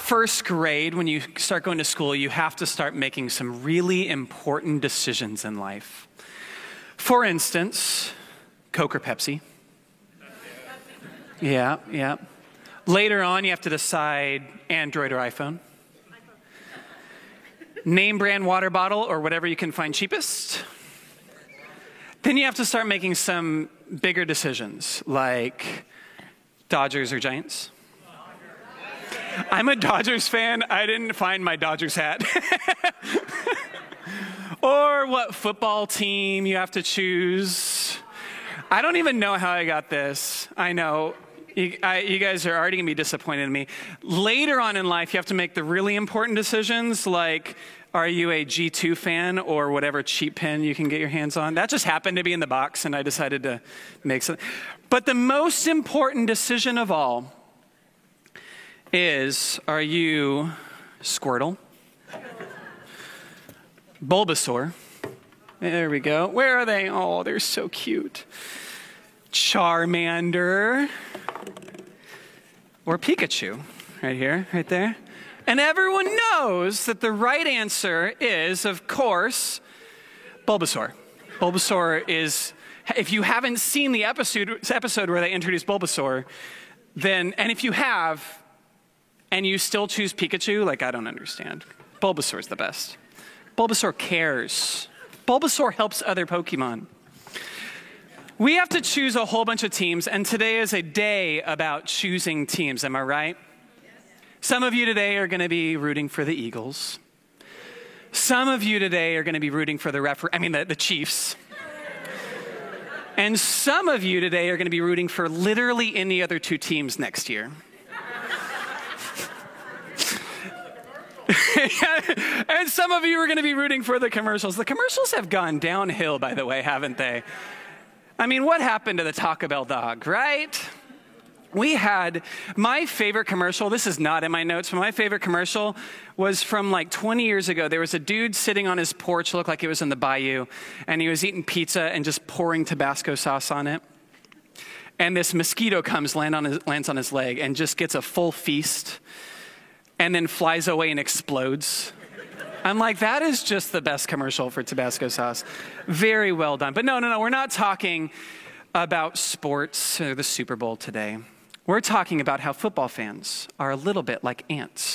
first grade, when you start going to school, you have to start making some really important decisions in life. For instance, Coke or Pepsi. Yeah. Later on, you have to decide Android or iPhone. Name brand water bottle or whatever you can find cheapest. Then you have to start making some bigger decisions, like Dodgers or Giants. I'm a Dodgers fan. I didn't find my Dodgers hat. Or what football team you have to choose. I don't even know how I got this. I know. You guys are already going to be disappointed in me. Later on in life, you have to make the really important decisions, like, are you a G2 fan or whatever cheap pen you can get your hands on? That just happened to be in the box, and I decided to make some. But the most important decision of all is, are you Squirtle? Bulbasaur. There we go. Where are they? Oh, they're so cute. Charmander. Or Pikachu. Right here, right there. And everyone knows that the right answer is, of course, Bulbasaur. Bulbasaur is, if you haven't seen the episode where they introduced Bulbasaur, then, and if you have, and you still choose Pikachu, like, I don't understand. Bulbasaur's the best. Bulbasaur cares. Bulbasaur helps other Pokemon. We have to choose a whole bunch of teams, and today is a day about choosing teams. Am I right? Some of you today are going to be rooting for the Eagles. Some of you today are going to be rooting for the Chiefs. And some of you today are going to be rooting for literally any other two teams next year. And some of you are going to be rooting for the commercials. The commercials have gone downhill, by the way, haven't they? I mean, what happened to the Taco Bell dog, right? We had my favorite commercial. This is not in my notes, but my favorite commercial was from like 20 years ago. There was a dude sitting on his porch, looked like he was in the bayou, and he was eating pizza and just pouring Tabasco sauce on it. And this mosquito comes, lands on his leg, and just gets a full feast, and then flies away and explodes. I'm like, that is just the best commercial for Tabasco sauce. Very well done. But no, we're not talking about sports or the Super Bowl today. We're talking about how football fans are a little bit like ants.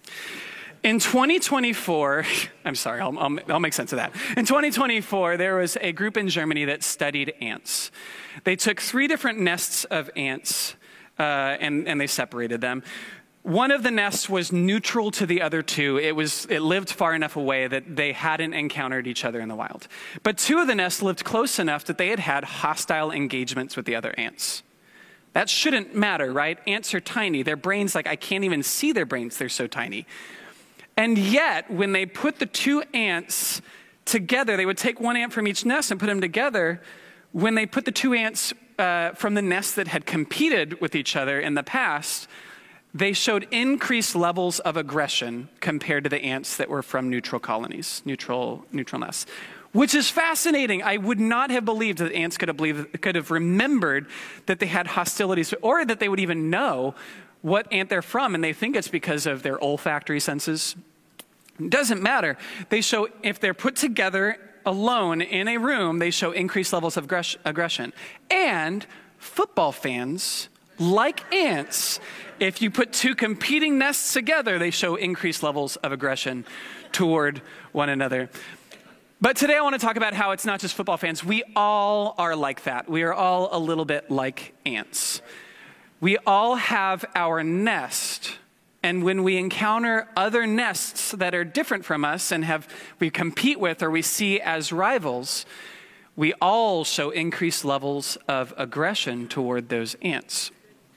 In 2024, I'm sorry, I'll make sense of that. In 2024, there was a group in Germany that studied ants. They took 3 different nests of ants and they separated them. One of the nests was neutral to the other 2. It lived far enough away that they hadn't encountered each other in the wild. But 2 of the nests lived close enough that they had had hostile engagements with the other ants. That shouldn't matter, right? Ants are tiny. Their brains, I can't even see their brains. They're so tiny. And yet, when they put the 2 ants together, they would take 1 ant from each nest and put them together. When they put the 2 ants from the nests that had competed with each other in the past, they showed increased levels of aggression compared to the ants that were from neutral colonies, neutral nests, which is fascinating. I would not have believed that ants could have remembered that they had hostilities, or that they would even know what ant they're from, and they think it's because of their olfactory senses. It doesn't matter. They show, if they're put together alone in a room, they show increased levels of aggression. And football fans, like ants, if you put 2 competing nests together, they show increased levels of aggression toward one another. But today I want to talk about how it's not just football fans. We all are like that. We are all a little bit like ants. We all have our nest, and when we encounter other nests that are different from us and we compete with or we see as rivals, we all show increased levels of aggression toward those ants.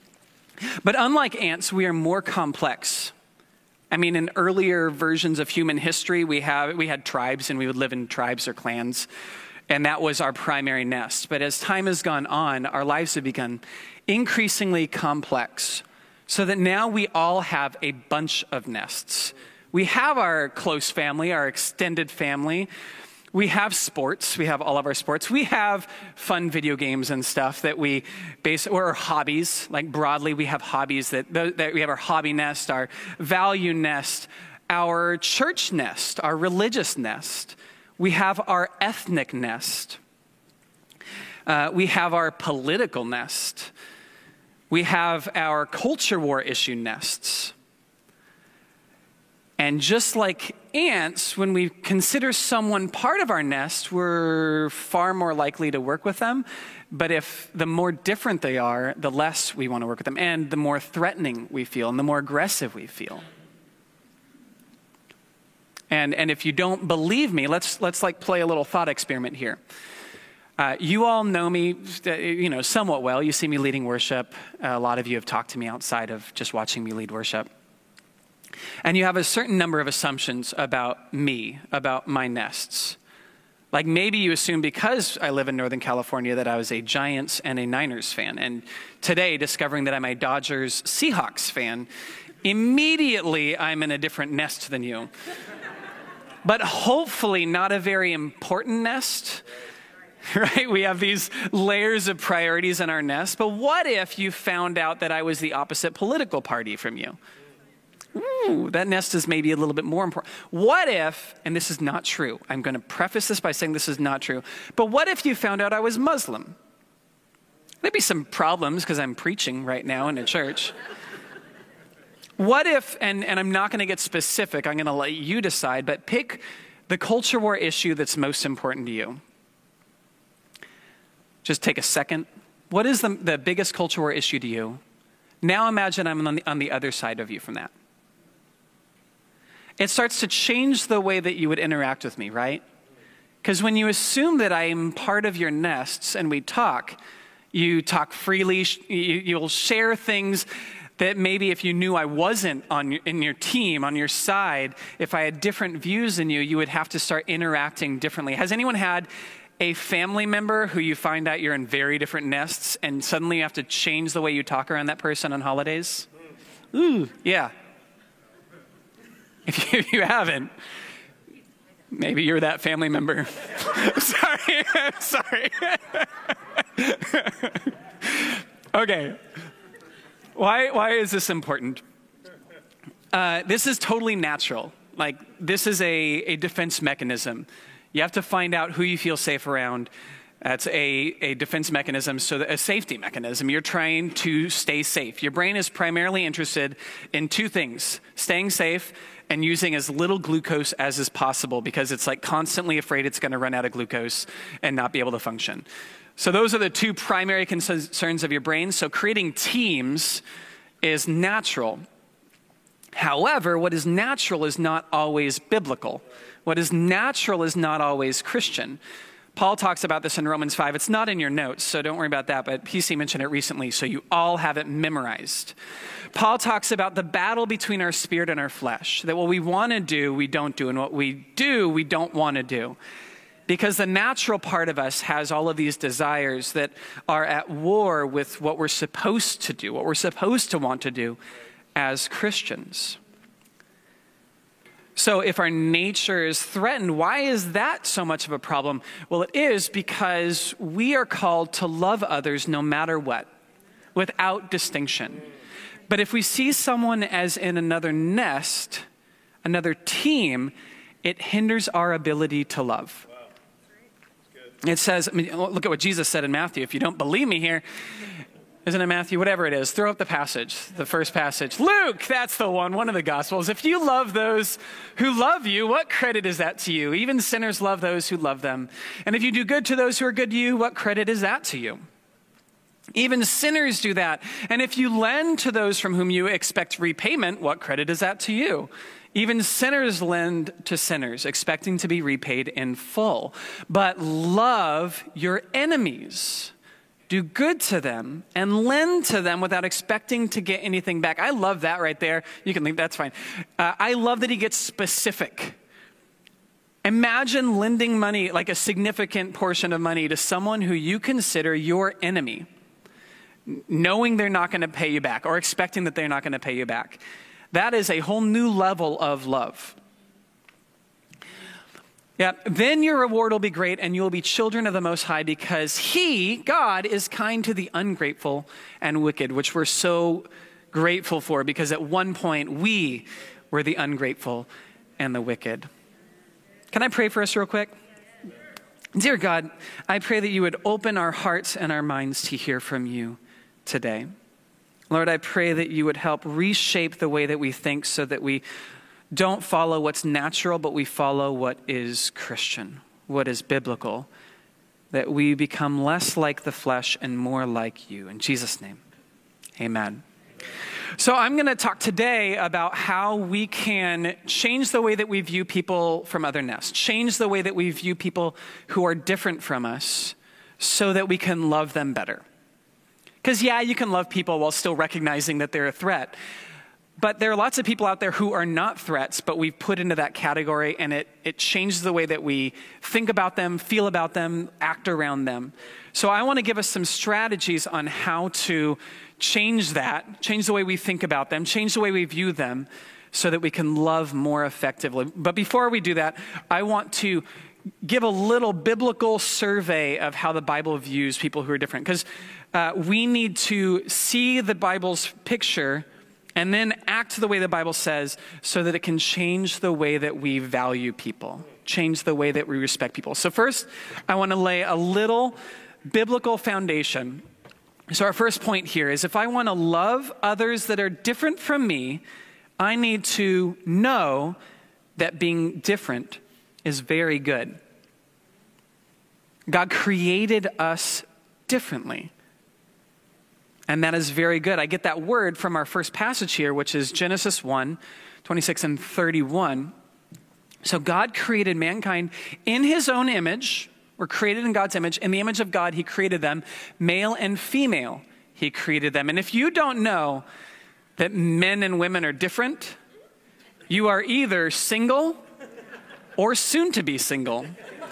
But unlike ants, we are more complex. I mean, in earlier versions of human history, we had tribes, and we would live in tribes or clans, and that was our primary nest. But as time has gone on, our lives have become increasingly complex, so that now we all have a bunch of nests. We have our close family, our extended family, We have sports. We have all of our sports. We have fun video games and stuff that we base, or hobbies. Like broadly, we have hobbies that we have our hobby nest, our value nest, our church nest, our religious nest. We have our ethnic nest. We have our political nest. We have our culture war issue nests. And just like ants, when we consider someone part of our nest, we're far more likely to work with them. But if the more different they are, the less we want to work with them, and the more threatening we feel, and the more aggressive we feel. And if you don't believe me, let's like play a little thought experiment here. You all know me, somewhat well. You see me leading worship. A lot of you have talked to me outside of just watching me lead worship. And you have a certain number of assumptions about me, about my nests. Like maybe you assume because I live in Northern California that I was a Giants and a Niners fan. And today, discovering that I'm a Dodgers Seahawks fan, immediately I'm in a different nest than you. But hopefully not a very important nest, right? We have these layers of priorities in our nest. But what if you found out that I was the opposite political party from you? Ooh, that nest is maybe a little bit more important. What if, and this is not true, I'm going to preface this by saying this is not true, but what if you found out I was Muslim? There'd be some problems because I'm preaching right now in a church. What if, and I'm not going to get specific, I'm going to let you decide, but pick the culture war issue that's most important to you. Just take a second. What is the biggest culture war issue to you? Now imagine I'm on the other side of you from that. It starts to change the way that you would interact with me, right? Because when you assume that I'm part of your nests and we talk, you talk freely, you'll share things that maybe if you knew I wasn't in your team, on your side, if I had different views than you, you would have to start interacting differently. Has anyone had a family member who you find out you're in very different nests and suddenly you have to change the way you talk around that person on holidays? Ooh, yeah. If you haven't, maybe you're that family member. Sorry. Okay. Why is this important? This is totally natural. Like, this is a defense mechanism. You have to find out who you feel safe around. That's a defense mechanism, so a safety mechanism. You're trying to stay safe. Your brain is primarily interested in two things: staying safe and using as little glucose as is possible, because it's like constantly afraid it's going to run out of glucose and not be able to function. So those are the two primary concerns of your brain. So creating teams is natural. However, what is natural is not always biblical. What is natural is not always Christian. Paul talks about this in Romans 5. It's not in your notes, so don't worry about that, but PC mentioned it recently, so you all have it memorized. Paul talks about the battle between our spirit and our flesh, that what we want to do, we don't do, and what we do, we don't want to do. Because the natural part of us has all of these desires that are at war with what we're supposed to do, what we're supposed to want to do as Christians. So if our nature is threatened, why is that so much of a problem? Well, it is because we are called to love others no matter what, without distinction. But if we see someone as in another nest, another team, it hinders our ability to love. It says, look at what Jesus said in Matthew. If you don't believe me here, isn't it Matthew? Whatever it is, throw up the passage, the first passage. Luke, that's the one of the Gospels. If you love those who love you, what credit is that to you? Even sinners love those who love them. And if you do good to those who are good to you, what credit is that to you? Even sinners do that. And if you lend to those from whom you expect repayment, what credit is that to you? Even sinners lend to sinners, expecting to be repaid in full. But love your enemies. Do good to them and lend to them without expecting to get anything back. I love that right there. You can leave, that's fine. I love that he gets specific. Imagine lending money, like a significant portion of money, to someone who you consider your enemy, knowing they're not going to pay you back or expecting that they're not going to pay you back. That is a whole new level of love. Yeah, then your reward will be great and you will be children of the Most High because He, God, is kind to the ungrateful and wicked, which we're so grateful for because at one point we were the ungrateful and the wicked. Can I pray for us real quick? Dear God, I pray that you would open our hearts and our minds to hear from you today. Lord, I pray that you would help reshape the way that we think so that we don't follow what's natural, but we follow what is Christian, what is biblical, that we become less like the flesh and more like you. In Jesus' name, amen. So I'm going to talk today about how we can change the way that we view people from otherness, change the way that we view people who are different from us so that we can love them better. Because yeah, you can love people while still recognizing that they're a threat. But there are lots of people out there who are not threats, but we've put into that category, and it changes the way that we think about them, feel about them, act around them. So I want to give us some strategies on how to change that, change the way we think about them, change the way we view them, so that we can love more effectively. But before we do that, I want to give a little biblical survey of how the Bible views people who are different. Because we need to see the Bible's picture and then act the way the Bible says so that it can change the way that we value people, change the way that we respect people. So first, I want to lay a little biblical foundation. So our first point here is if I want to love others that are different from me, I need to know that being different is very good. God created us differently. And that is very good. I get that word from our first passage here, which is Genesis 1, 26 and 31. So God created mankind in his own image. We're created in God's image. In the image of God, he created them. Male and female, he created them. And if you don't know that men and women are different, you are either single or soon to be single.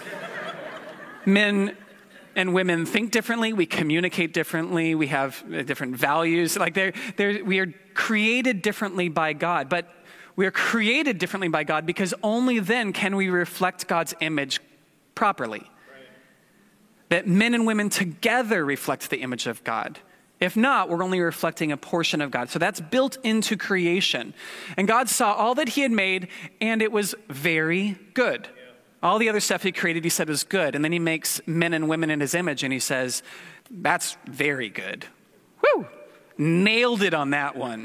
Men and women think differently, we communicate differently, we have different values. Like we are created differently by God, but we are created differently by God because only then can we reflect God's image properly. Right. That men and women together reflect the image of God. If not, we're only reflecting a portion of God. So that's built into creation. And God saw all that he had made, and it was very good. All the other stuff he created, he said was good. And then he makes men and women in his image, and he says, that's very good. Woo! Nailed it on that one.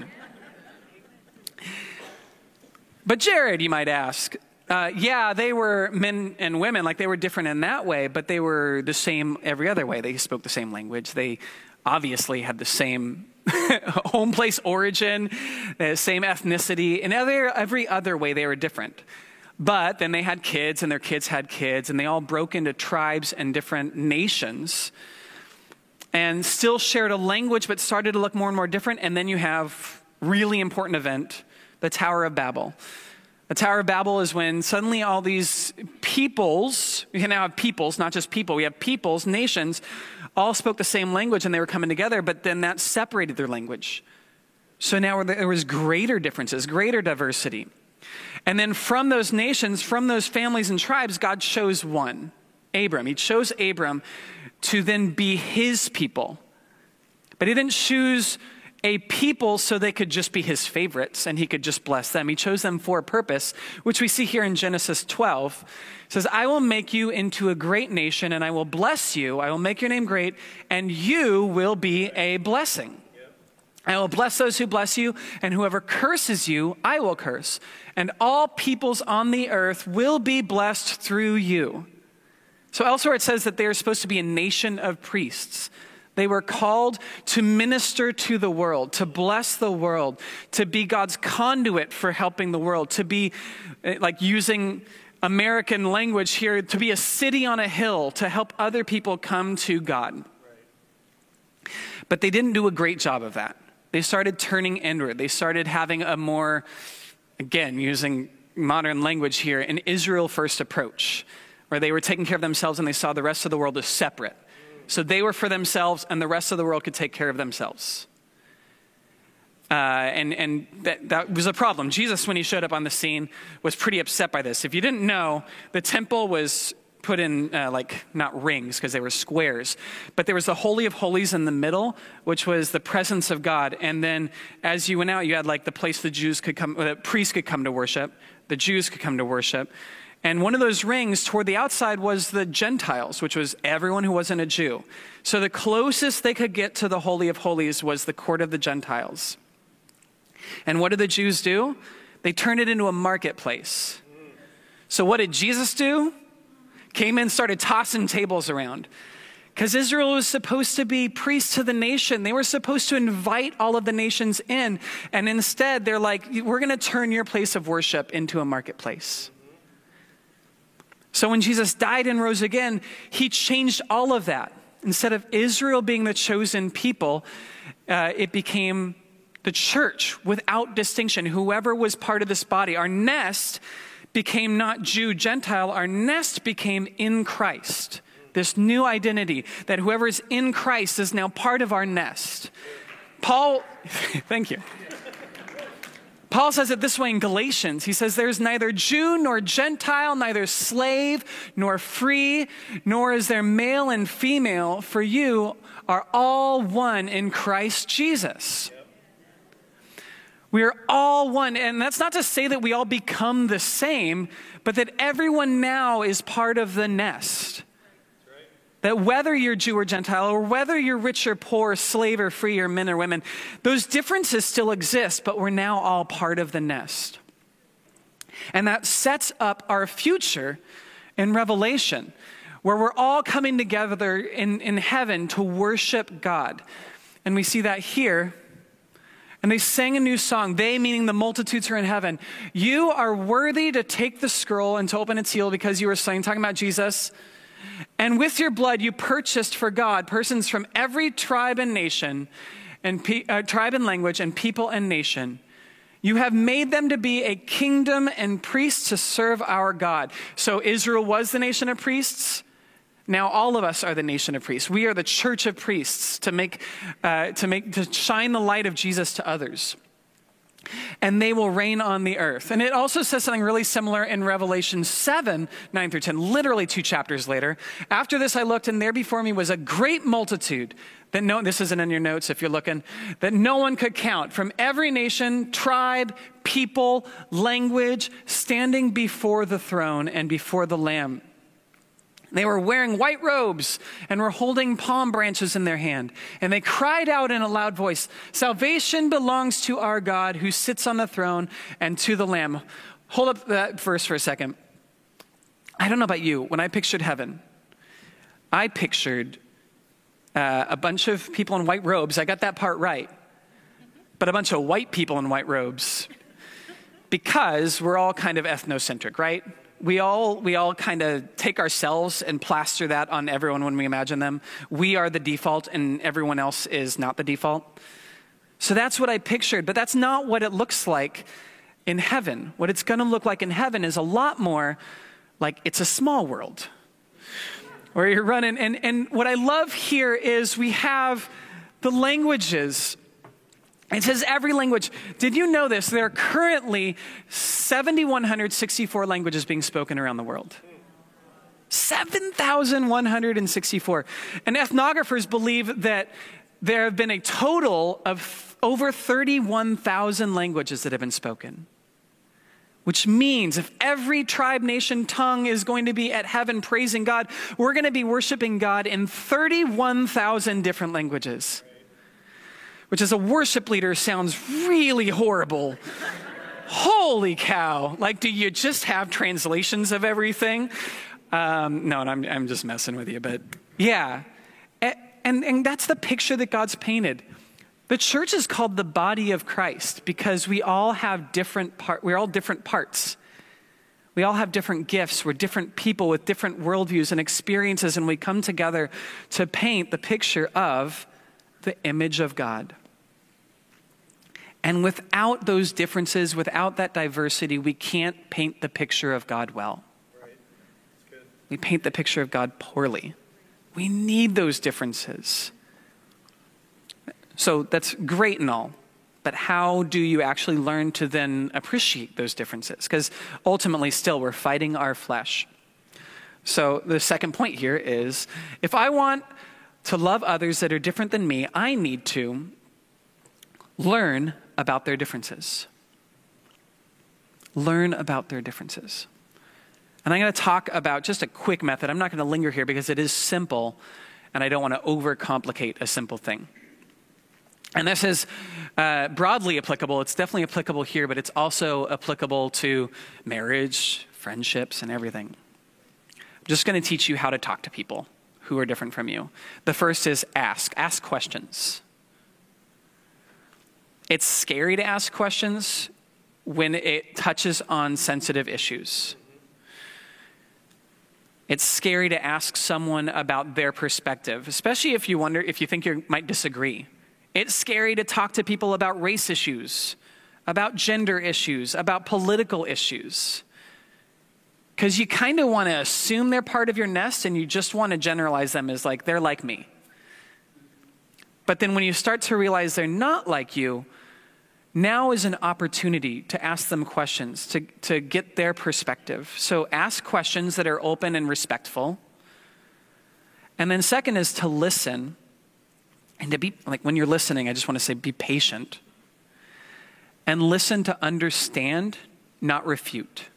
But Jared, you might ask, yeah, they were men and women, like they were different in that way, but they were the same every other way. They spoke the same language. They obviously had the same home place origin, the same ethnicity. In every other way, they were different. But then they had kids, and their kids had kids, and they all broke into tribes and different nations and still shared a language, but started to look more and more different. And then you have really important event, the Tower of Babel. The Tower of Babel is when suddenly all these peoples, we can now have peoples, not just people, we have peoples, nations, all spoke the same language and they were coming together, but then that separated their language. So now there was greater differences, greater diversity. And then from those nations, from those families and tribes, God chose one, Abram. He chose Abram to then be his people. But he didn't choose a people so they could just be his favorites and he could just bless them. He chose them for a purpose, which we see here in Genesis 12. It says, I will make you into a great nation and I will bless you. I will make your name great and you will be a blessing. I will bless those who bless you, and whoever curses you, I will curse. And all peoples on the earth will be blessed through you. So elsewhere it says that they are supposed to be a nation of priests. They were called to minister to the world, to bless the world, to be God's conduit for helping the world, to be, like using American language here, to be a city on a hill to help other people come to God. But they didn't do a great job of that. They started turning inward. They started having a more, again, using modern language here, an Israel first approach, where they were taking care of themselves and they saw the rest of the world as separate. So they were for themselves and the rest of the world could take care of themselves. And that was a problem. Jesus, when he showed up on the scene, was pretty upset by this. If you didn't know, the temple was put in not rings because they were squares, but there was the Holy of Holies in the middle, which was the presence of God. And then as you went out, you had the place the priests could come to worship, the Jews could come to worship. And one of those rings toward the outside was the Gentiles, which was everyone who wasn't a Jew. So the closest they could get to the Holy of Holies was the court of the Gentiles. And what did the Jews do? They turned it into a marketplace. So what did Jesus do? Came in, started tossing tables around. Because Israel was supposed to be priests to the nation. They were supposed to invite all of the nations in. And instead, they're like, we're going to turn your place of worship into a marketplace. So when Jesus died and rose again, he changed all of that. Instead of Israel being the chosen people, it became the church without distinction. Whoever was part of this body. Our nest became not Jew, Gentile. Our nest became in Christ. This new identity that whoever is in Christ is now part of our nest. Paul, thank you. Paul says it this way in Galatians. He says, there's neither Jew nor Gentile, neither slave nor free, nor is there male and female, for you are all one in Christ Jesus. We are all one. And that's not to say that we all become the same, but that everyone now is part of the nest. That whether you're Jew or Gentile, or whether you're rich or poor, slave or free, or men or women, those differences still exist, but we're now all part of the nest. And that sets up our future in Revelation, where we're all coming together in heaven to worship God. And we see that here. And they sang a new song, they meaning the multitudes who are in heaven. You are worthy to take the scroll and to open its seal because you were slain, talking about Jesus. And with your blood, you purchased for God persons from every tribe and nation, and tribe and language, and people and nation. You have made them to be a kingdom and priests to serve our God. So Israel was the nation of priests. Now all of us are the nation of priests. We are the church of priests to shine the light of Jesus to others. And they will reign on the earth. And it also says something really similar in Revelation 7, 9 through 10, literally 2 chapters later. After this I looked, and there before me was a great multitude that this isn't in your notes if you're looking, that no one could count, from every nation, tribe, people, language, standing before the throne and before the Lamb. They were wearing white robes and were holding palm branches in their hand. And they cried out in a loud voice, salvation belongs to our God who sits on the throne and to the Lamb. Hold up that verse for a second. I don't know about you. When I pictured heaven, I pictured a bunch of people in white robes. I got that part right. But a bunch of white people in white robes. Because we're all kind of ethnocentric, right? We all kind of take ourselves and plaster that on everyone when we imagine them. We are the default and everyone else is not the default. So that's what I pictured, but that's not what it looks like in heaven. What it's going to look like in heaven is a lot more like it's a small world where you're running. And what I love here is we have the languages. It says every language. Did you know this? There are currently 7,164 languages being spoken around the world. 7,164. And ethnographers believe that there have been a total of over 31,000 languages that have been spoken. Which means if every tribe, nation, tongue is going to be at heaven praising God, we're going to be worshiping God in 31,000 different languages. Which as a worship leader sounds really horrible. Holy cow. Like, do you just have translations of everything? No, I'm just messing with you, but yeah. And that's the picture that God's painted. The church is called the body of Christ because we all have we're all different parts. We all have different gifts. We're different people with different worldviews and experiences, and we come together to paint the picture of the image of God. And without those differences, without that diversity, we can't paint the picture of God well. Right. That's good. We paint the picture of God poorly. We need those differences. So that's great and all. but how do you actually learn to then appreciate those differences? Because ultimately, still, we're fighting our flesh. So the second point here is, if I want to love others that are different than me, I need to learn about their differences. Learn about their differences. And I'm going to talk about just a quick method. I'm not going to linger here because it is simple, and I don't want to overcomplicate a simple thing. And this is broadly applicable. It's definitely applicable here, but it's also applicable to marriage, friendships, and everything. I'm just going to teach you how to talk to people who are different from you. The first is ask. Ask questions. It's scary to ask questions when it touches on sensitive issues. It's scary to ask someone about their perspective, especially if you think you might disagree. It's scary to talk to people about race issues, about gender issues, about political issues. Because you kind of want to assume they're part of your nest and you just want to generalize them as like, they're like me. But then when you start to realize they're not like you, now is an opportunity to ask them questions, to get their perspective. So ask questions that are open and respectful. And then second is to listen. And to be, like when you're listening, I just want to say be patient. And listen to understand, not refute.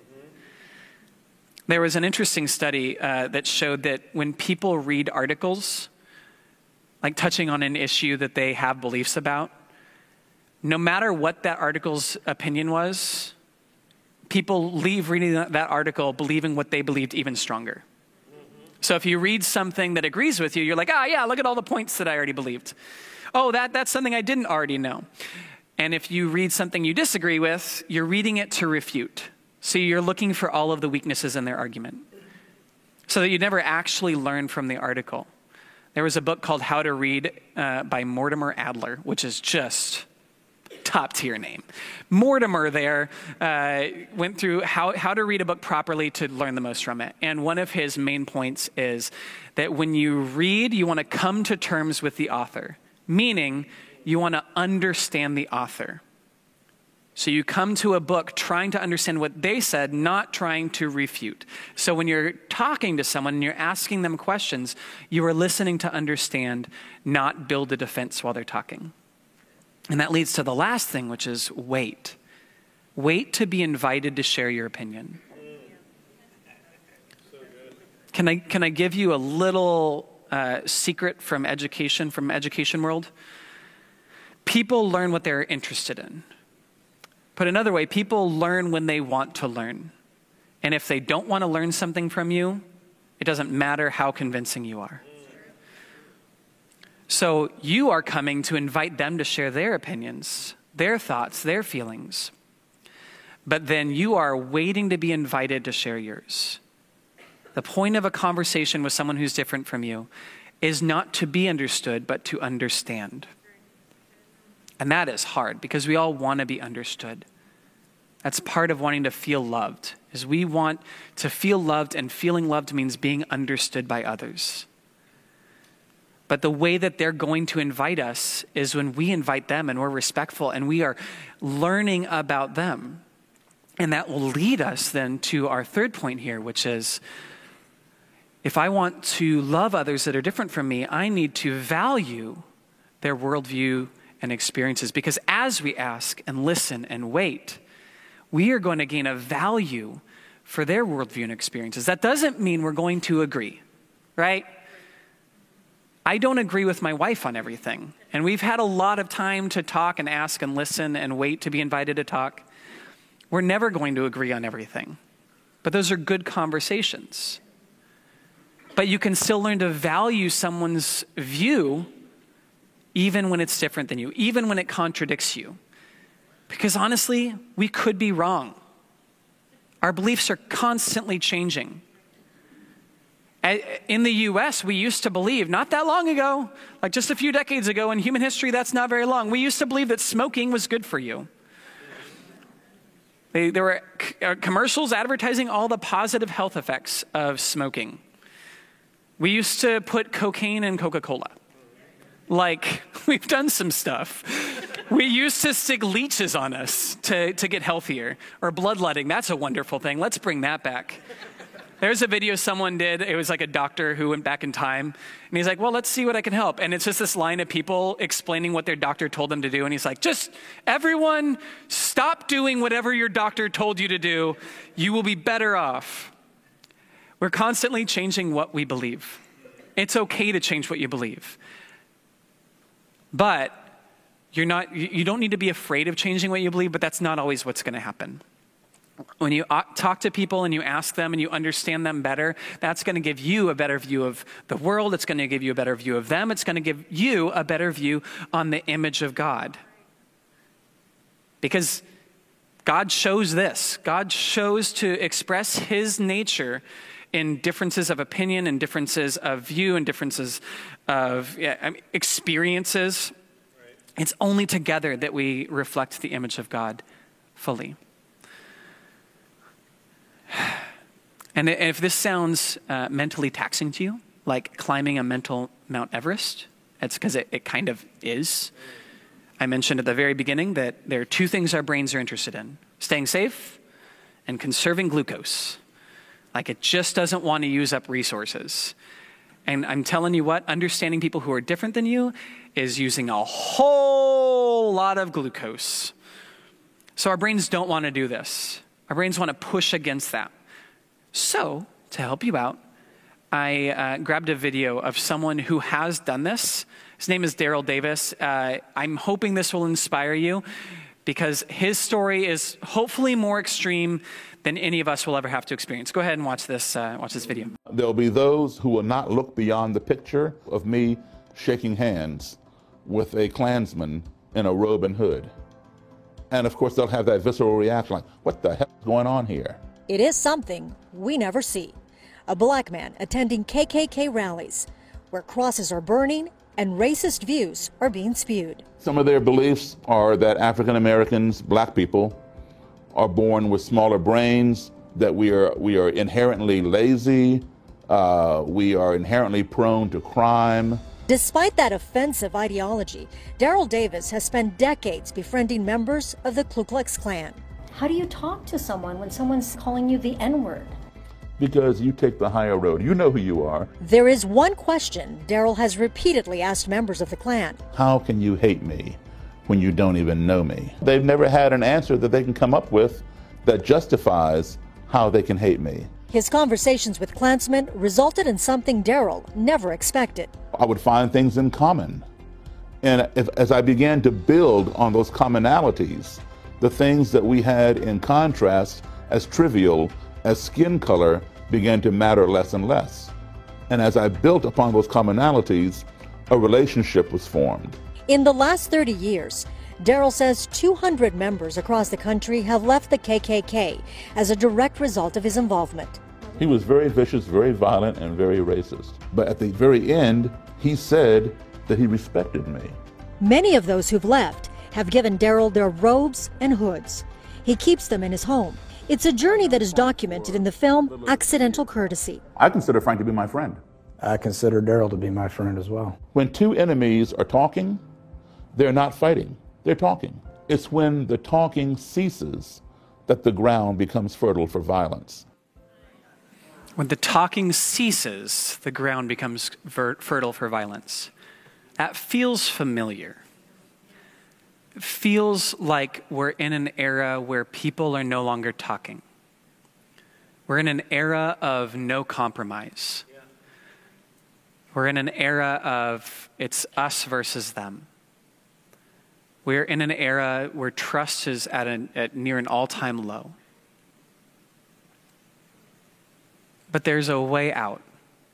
There was an interesting study that showed that when people read articles, like touching on an issue that they have beliefs about, no matter what that article's opinion was, people leave reading that article believing what they believed even stronger. So if you read something that agrees with you, you're like, yeah, look at all the points that I already believed. Oh, that's something I didn't already know. And if you read something you disagree with, you're reading it to refute. So you're looking for all of the weaknesses in their argument, so that you never actually learn from the article. There was a book called How to Read by Mortimer Adler, which is just top tier name. Mortimer there went through how to read a book properly to learn the most from it. And one of his main points is that when you read, you want to come to terms with the author, meaning you want to understand the author. So you come to a book trying to understand what they said, not trying to refute. So when you're talking to someone and you're asking them questions, you are listening to understand, not build a defense while they're talking. And that leads to the last thing, which is wait. Wait to be invited to share your opinion. Can I give you a little secret from education world? People learn what they're interested in. Put another way, people learn when they want to learn. And if they don't want to learn something from you, it doesn't matter how convincing you are. So you are coming to invite them to share their opinions, their thoughts, their feelings. But then you are waiting to be invited to share yours. The point of a conversation with someone who's different from you is not to be understood, but to understand. And that is hard because we all want to be understood. That's part of wanting to feel loved, is we want to feel loved, and feeling loved means being understood by others. But the way that they're going to invite us is when we invite them and we're respectful and we are learning about them. And that will lead us then to our third point here, which is, if I want to love others that are different from me, I need to value their worldview and experiences. Because as we ask and listen and wait, we are going to gain a value for their worldview and experiences. That doesn't mean we're going to agree, right? I don't agree with my wife on everything. And we've had a lot of time to talk and ask and listen and wait to be invited to talk. We're never going to agree on everything. But those are good conversations. But you can still learn to value someone's view even when it's different than you, even when it contradicts you. Because honestly, we could be wrong. Our beliefs are constantly changing. In the US, we used to believe, not that long ago, like just a few decades ago in human history, that's not very long, we used to believe that smoking was good for you. There were commercials advertising all the positive health effects of smoking. We used to put cocaine in Coca-Cola. Like, we've done some stuff. We used to stick leeches on us to get healthier. Or bloodletting, that's a wonderful thing. Let's bring that back. There's a video someone did. It was like a doctor who went back in time. And he's like, well, let's see what I can help. And it's just this line of people explaining what their doctor told them to do. And he's like, just everyone stop doing whatever your doctor told you to do. You will be better off. We're constantly changing what we believe. It's okay to change what you believe. But you don't need to be afraid of changing what you believe, but that's not always what's going to happen. When you talk to people and you ask them and you understand them better, that's going to give you a better view of the world. It's going to give you a better view of them. It's going to give you a better view on the image of God. Because God shows this. God shows to express his nature in differences of opinion and differences of view and differences of experiences. Right. It's only together that we reflect the image of God fully. And if this sounds mentally taxing to you, like climbing a mental Mount Everest, it's because it kind of is. I mentioned at the very beginning that there are two things our brains are interested in: staying safe and conserving glucose. Like, it just doesn't want to use up resources. And I'm telling you what, understanding people who are different than you is using a whole lot of glucose. So our brains don't want to do this. Our brains want to push against that. So, to help you out, I grabbed a video of someone who has done this. His name is Daryl Davis. I'm hoping this will inspire you because his story is hopefully more extreme than any of us will ever have to experience. Go ahead and watch this video. There'll be those who will not look beyond the picture of me shaking hands with a Klansman in a robe and hood. And of course, they'll have that visceral reaction like, what the hell is going on here? It is something we never see. A black man attending KKK rallies where crosses are burning and racist views are being spewed. Some of their beliefs are that African Americans, black people, are born with smaller brains, that we are inherently lazy, we are inherently prone to crime. Despite that offensive ideology, Daryl Davis has spent decades befriending members of the Ku Klux Klan. How do you talk to someone when someone's calling you the N-word? Because you take the higher road. You know who you are. There is one question Daryl has repeatedly asked members of the Klan. How can you hate me when you don't even know me? They've never had an answer that they can come up with that justifies how they can hate me. His conversations with Klansmen resulted in something Daryl never expected. I would find things in common. And as I began to build on those commonalities, the things that we had in contrast, as trivial as skin color, began to matter less and less. And as I built upon those commonalities, a relationship was formed. In the last 30 years, Daryl says 200 members across the country have left the KKK as a direct result of his involvement. He was very vicious, very violent, and very racist. But at the very end, he said that he respected me. Many of those who've left have given Daryl their robes and hoods. He keeps them in his home. It's a journey that is documented in the film Accidental Courtesy. I consider Frank to be my friend. I consider Daryl to be my friend as well. When two enemies are talking, they're not fighting, they're talking. It's when the talking ceases that the ground becomes fertile for violence. When the talking ceases, the ground becomes fertile for violence. That feels familiar. It feels like we're in an era where people are no longer talking. We're in an era of no compromise. We're in an era of it's us versus them. We're in an era where trust is at near an all-time low. But there's a way out.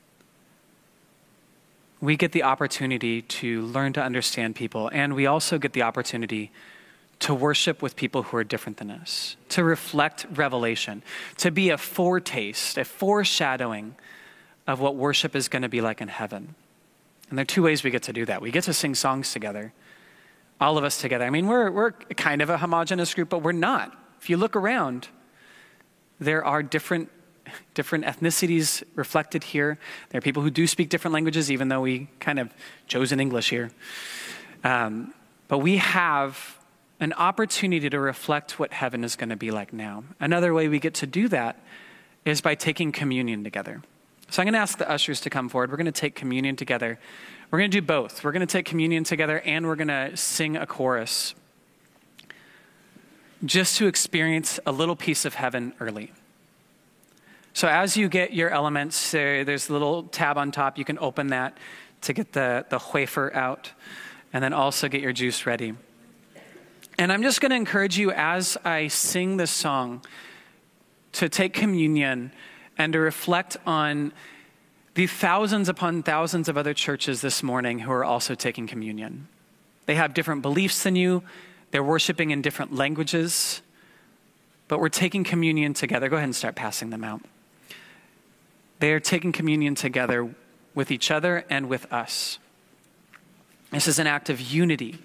We get the opportunity to learn to understand people, and we also get the opportunity to worship with people who are different than us, to reflect revelation, to be a foretaste, a foreshadowing of what worship is going to be like in heaven. And there are two ways we get to do that. We get to sing songs together, all of us together. I mean, we're kind of a homogenous group, but we're not. If you look around, there are different ethnicities reflected here. There are people who do speak different languages, even though we kind of chose in English here. But we have an opportunity to reflect what heaven is going to be like now. Another way we get to do that is by taking communion together. So I'm going to ask the ushers to come forward. We're going to take communion together. We're going to do both. We're going to take communion together and we're going to sing a chorus just to experience a little piece of heaven early. So as you get your elements, there's a little tab on top. You can open that to get the wafer out and then also get your juice ready. And I'm just going to encourage you as I sing this song to take communion and to reflect on the thousands upon thousands of other churches this morning who are also taking communion. They have different beliefs than you. They're worshiping in different languages. But we're taking communion together. Go ahead and start passing them out. They are taking communion together with each other and with us. This is an act of unity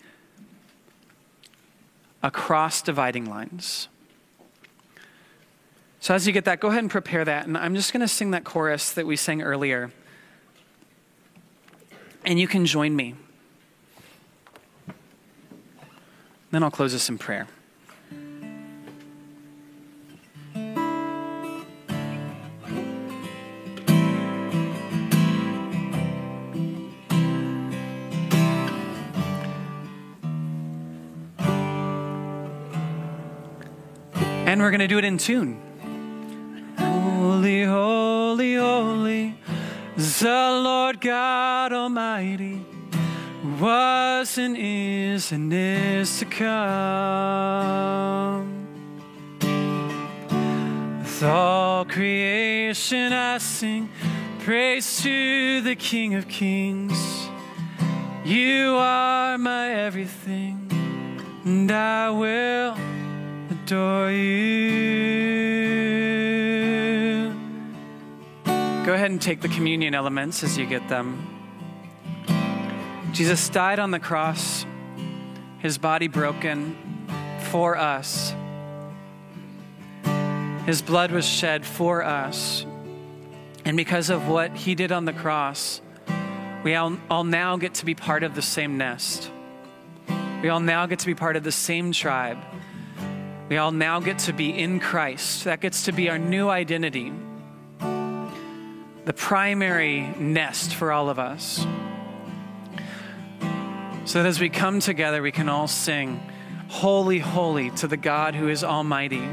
across dividing lines. So as you get that, go ahead and prepare that. And I'm just going to sing that chorus that we sang earlier. And you can join me. Then I'll close this in prayer. And we're going to do it in tune. Holy, holy, holy is the Lord God Almighty, who was and is to come. With all creation I sing praise to the King of Kings. You are my everything, and I will adore you. Go ahead and take the communion elements as you get them. Jesus died on the cross, his body broken for us. His blood was shed for us. And because of what he did on the cross, we all now get to be part of the same nest. We all now get to be part of the same tribe. We all now get to be in Christ. That gets to be our new identity. The primary nest for all of us. So that as we come together, we can all sing, holy, holy to the God who is almighty.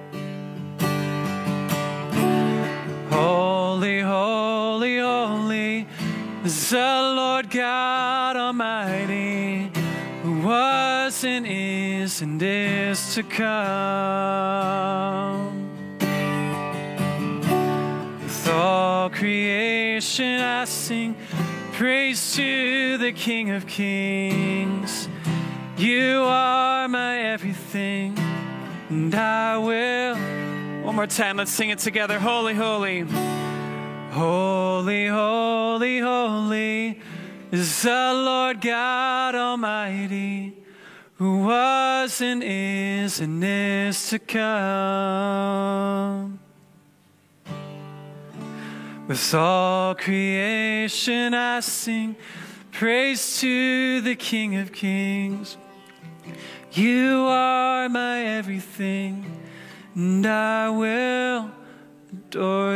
Holy, holy, holy is the Lord God Almighty, who was and is to come. With all creation I sing praise to the King of Kings. You are my everything, and I will. One more time, let's sing it together. Holy, holy. Holy, holy, holy is the Lord God Almighty, who was and is to come. With all creation I sing praise to the King of Kings. You are my everything, and I will adore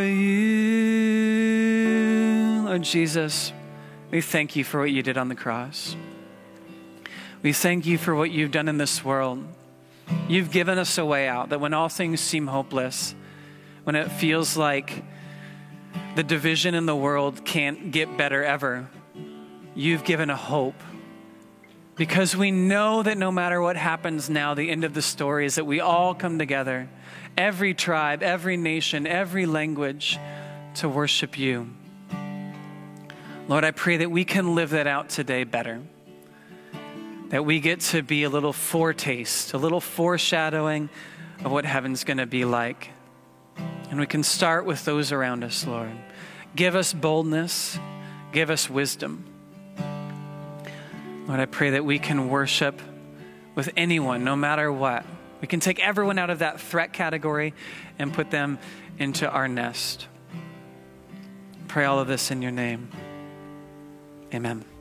you. Lord Jesus, we thank you for what you did on the cross. We thank you for what you've done in this world. You've given us a way out, that when all things seem hopeless, when it feels like the division in the world can't get better ever, you've given a hope. Because we know that no matter what happens now, the end of the story is that we all come together, every tribe, every nation, every language, to worship you. Lord, I pray that we can live that out today better. That we get to be a little foretaste, a little foreshadowing of what heaven's going to be like. And we can start with those around us, Lord. Give us boldness. Give us wisdom. Lord, I pray that we can worship with anyone, no matter what. We can take everyone out of that threat category and put them into our nest. Pray all of this in your name. Amen.